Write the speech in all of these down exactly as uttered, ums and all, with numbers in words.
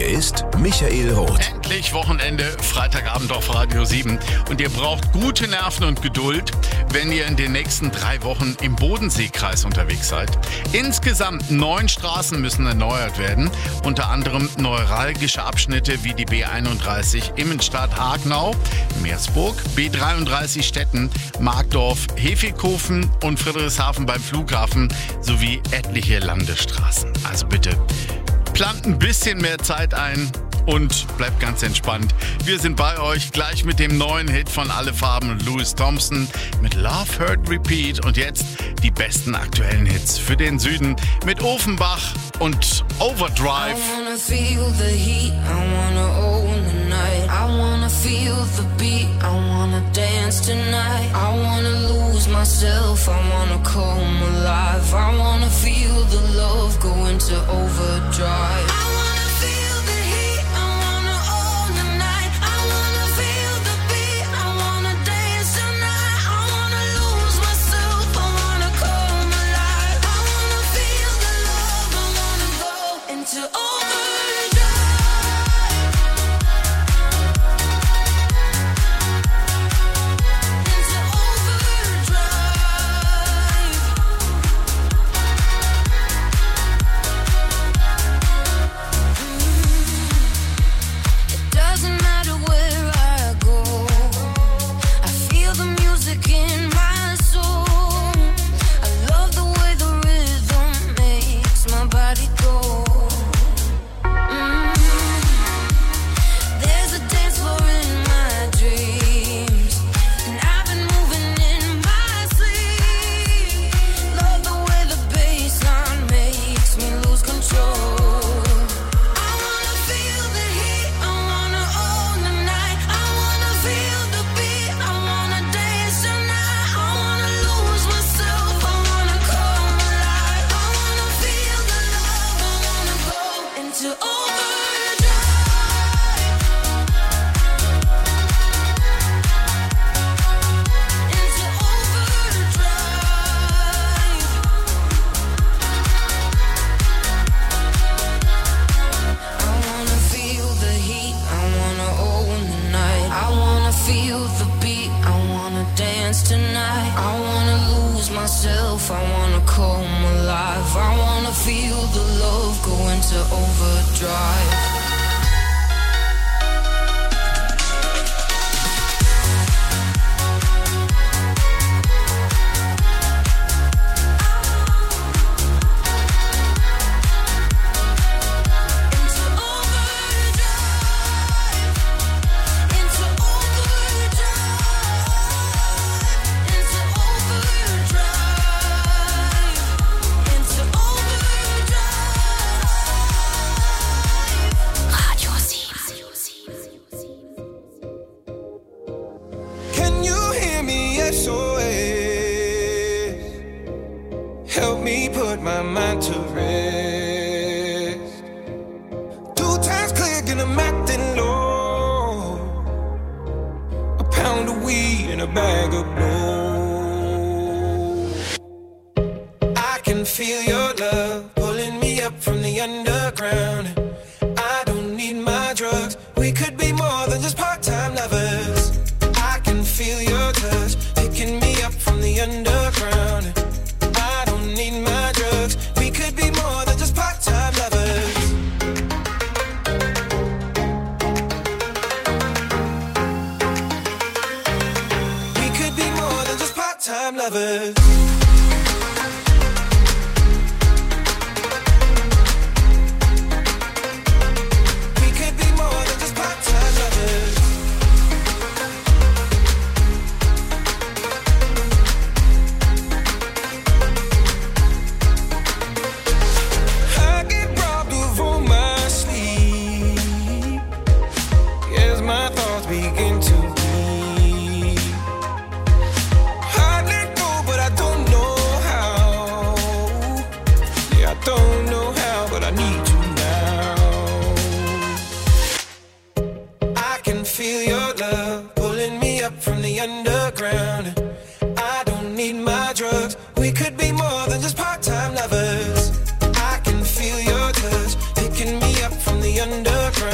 Hier ist Michael Roth. Endlich Wochenende, Freitagabend auf Radio sieben. Und ihr braucht gute Nerven und Geduld, wenn ihr in den nächsten drei Wochen im Bodenseekreis unterwegs seid. Insgesamt neun Straßen müssen erneuert werden. Unter anderem neuralgische Abschnitte wie die B einunddreißig Immenstadt-Hagenau, Meersburg, B dreiunddreißig Stetten, Markdorf, Hefighofen und Friedrichshafen beim Flughafen sowie etliche Landesstraßen. Also bitte, plant ein bisschen mehr Zeit ein und bleibt ganz entspannt. Wir sind bei euch gleich mit dem neuen Hit von Alle Farben und Louis Thompson mit Love Hurt Repeat und jetzt die besten aktuellen Hits für den Süden mit Offenbach und Overdrive. I wanna feel the heat, I wanna own the night. I wanna feel the beat, I wanna dance tonight. I wanna lose myself, I wanna come alive. I wanna feel the love go into overdrive. I wanna feel the heat, I wanna own the night. I wanna feel the beat, I wanna dance tonight. I wanna lose myself, I wanna come alive. I wanna feel the love, I wanna go into overdrive. Into overdrive. It doesn't matter where I go, I feel the music in my soul. I love the way the rhythm makes my body go. Mm. There's a dance floor in my dreams, and I've been moving in my sleep. Love the way the bassline makes me lose control. I wanna feel the heat, I wanna own the night. I wanna feel the beat, I wanna dance tonight. I wanna lose myself, I wanna come alive. I wanna feel the love, I wanna go into overdrive. Into overdrive. I wanna feel the heat, I wanna own the night. I wanna feel the beat, I wanna dance tonight. I wanna lose myself, I wanna come alive. I wanna feel the love go into overdrive. Into overdrive. Into overdrive. Into overdrive. Into overdrive. Radio sieben. Can you hear me? S O S. Help me put my mind to rest. Two times click and I'm acting low. A pound of weed and a bag of blow. I can feel your love pulling me up from the underground. I don't need my drugs. We could be more than just part-time lovers. I can feel your touch picking me up from the underground. I don't need my drugs. We could be more than just part-time lovers. We could be more than just part-time lovers. We could be more than just part-time lovers. I get robbed of all my sleep as my thoughts begin to bleed. I let go, but I don't know how. Yeah, I don't know how, but I need you now. I can feel your love pulling me up from the underground. I don't need my drugs. We could be more than just part-time lovers. I can feel your touch picking me up from the underground.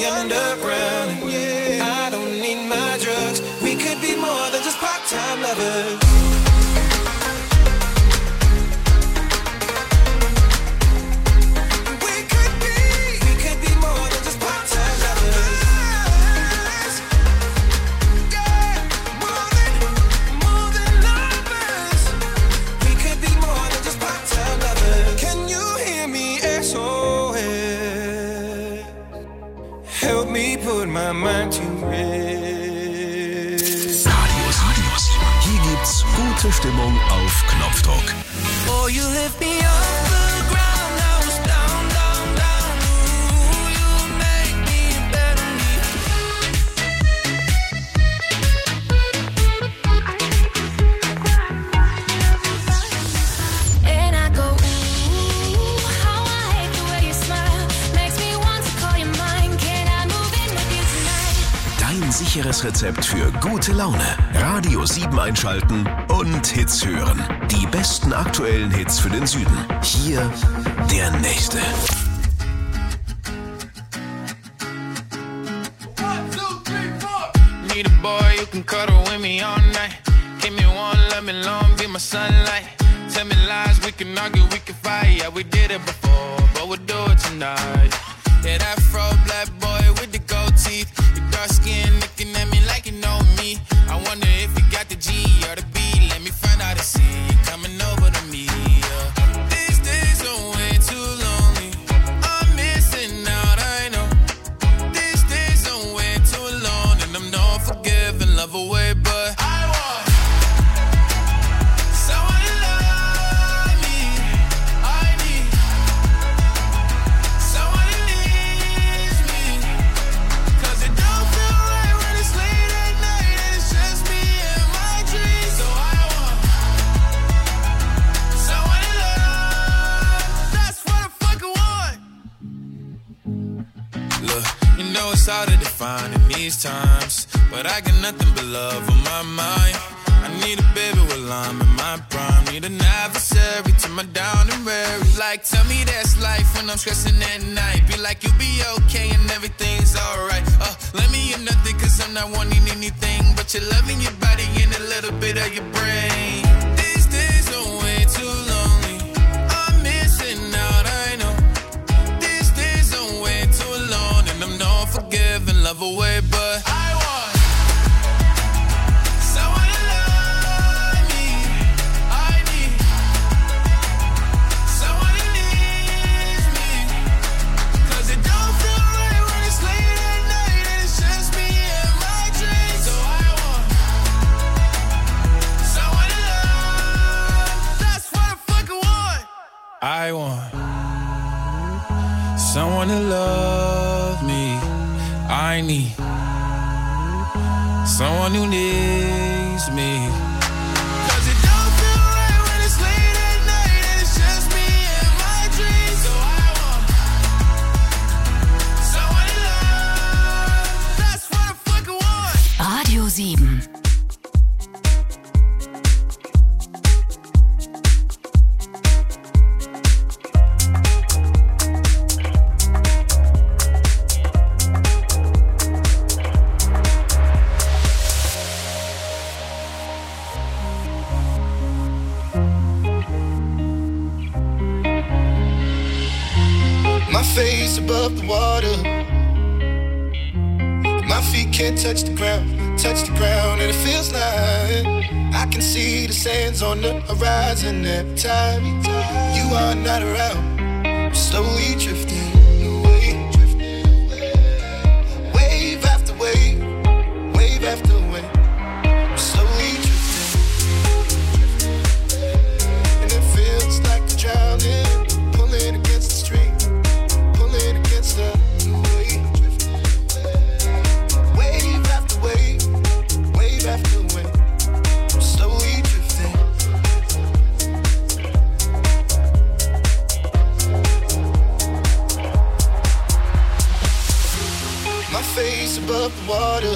the underground. And yeah, I don't need my drugs. We could be more than just part-time lovers. My mind to rest. Radios, Radios. Hier gibt's gute Stimmung auf Knopfdruck. Oh, you lift me off the ground. I was down, down, down. Ooh, you make me better me. And I go, ooh, how I hate the way you smile. Makes me want to call you mine. Can I move in with you tonight? Dein sicheres Rezept für gute Laune. Radio sieben einschalten und Hits hören. Die besten aktuellen Hits für den Süden. Hier der nächste. Need a boy you can cuddle with me all night. Give me one, let me long, be my sunlight. Tell me lies, we can argue, we can fight. Yeah, we did it before, but we'll do it tonight. Yeah, that fro black boy with the gold teeth. Your dark skin looking at me like you know me. I wonder if you got the G or the B. Let me find out and see you coming over to me. Yeah. These days are way too lonely. I'm missing out, I know. These days are way too alone, and I'm not forgiving, love away, but I want someone to love me. I need someone who needs me. 'Cause it don't feel right when it's late at night and it's just me and my dreams. So I want someone to love. That's what I fucking want. Look, you know it's hard to define in these times, but I got nothing but love on my mind. I need a baby while I'm in my prime. Need an adversary to my down and weary. Like, tell me that's life when I'm stressing at night. Be like, you'll be okay and everything's alright. Uh, let me hear nothing 'cause I'm not wanting anything but your love in your body and a little bit of your brain. These days are way too lonely. I'm missing out, I know. These days are way too alone, and I'm not forgiving, love away, but I want someone to love me. I need someone who needs me. 'Cause it don't feel right when it's late at night and it's just me and my dreams. So I want someone to love. That's what I fucking want. I want someone to love me. I need someone who needs me. 'Cause it don't feel right when it's late at night and it's just me and my dreams. So I want someone to love. That's what I fucking want. Radio sieben. My face above the water. My feet can't touch the ground, touch the ground, and it feels like I can see the sands on the horizon every time you are not around. I'm slowly drifting away, wave after wave, wave after wave. I'm slowly drifting, and it feels like I'm drowning, pulling against the stream. Against the wave, wave after wave, wave after wave, I'm slowly drifting. My face above the water.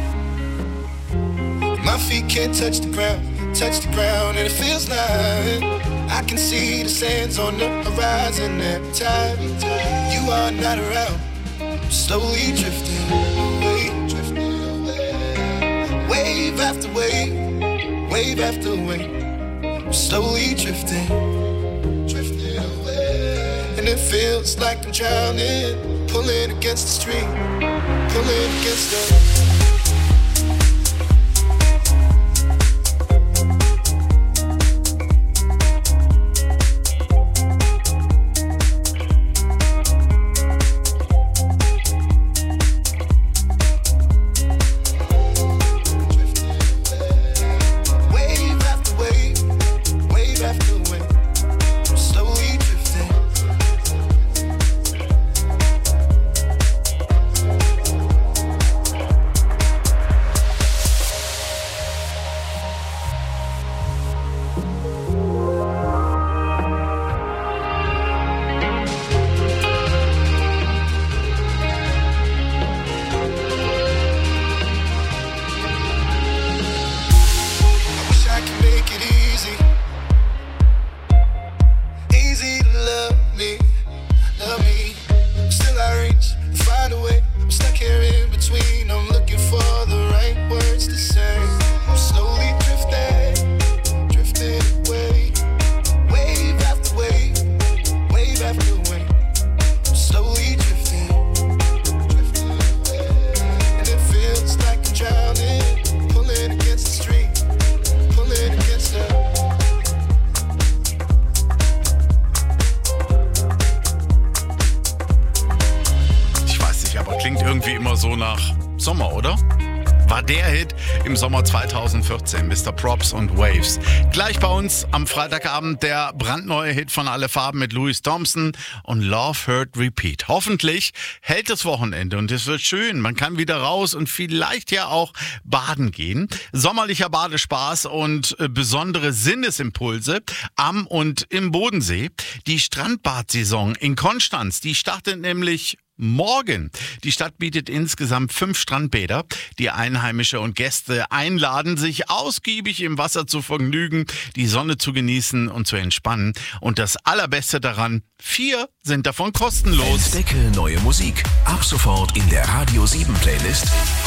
My feet can't touch the ground, touch the ground, and it feels like I can see the sands on the horizon every time you are not around. I'm slowly drifting away, drifting away. Wave after wave, wave after wave. I'm slowly drifting, drifting away. And it feels like I'm drowning, pulling against the stream, pulling against the... So nach Sommer, oder? War der Hit im Sommer zweitausendvierzehn, Mister Props und Waves. Gleich bei uns am Freitagabend der brandneue Hit von Alle Farben mit Louis Thompson und Love Hurt Repeat. Hoffentlich hält das Wochenende und es wird schön. Man kann wieder raus und vielleicht ja auch baden gehen. Sommerlicher Badespaß und besondere Sinnesimpulse am und im Bodensee. Die Strandbadsaison in Konstanz, die startet nämlich morgen. Die Stadt bietet insgesamt fünf Strandbäder, die Einheimische und Gäste einladen, sich ausgiebig im Wasser zu vergnügen, die Sonne zu genießen und zu entspannen. Und das Allerbeste daran, vier sind davon kostenlos. Entdecke neue Musik. Ab sofort in der Radio sieben Playlist.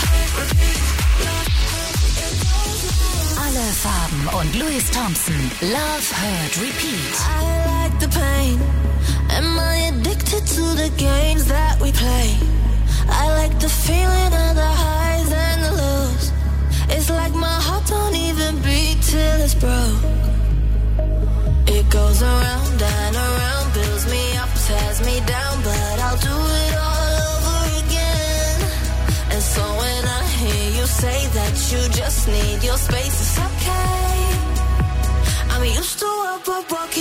Alle Farben und Louis Thompson. Love Hurt Repeat. I like the pain. Am I addicted to the games that we play? I like the feeling of the highs and the lows. It's like my heart don't even beat till it's broke. It goes around and around, builds me up, tears me down, but I'll do it all over again. And so when I hear you say that you just need your space, it's okay. I'm used to what we're walking.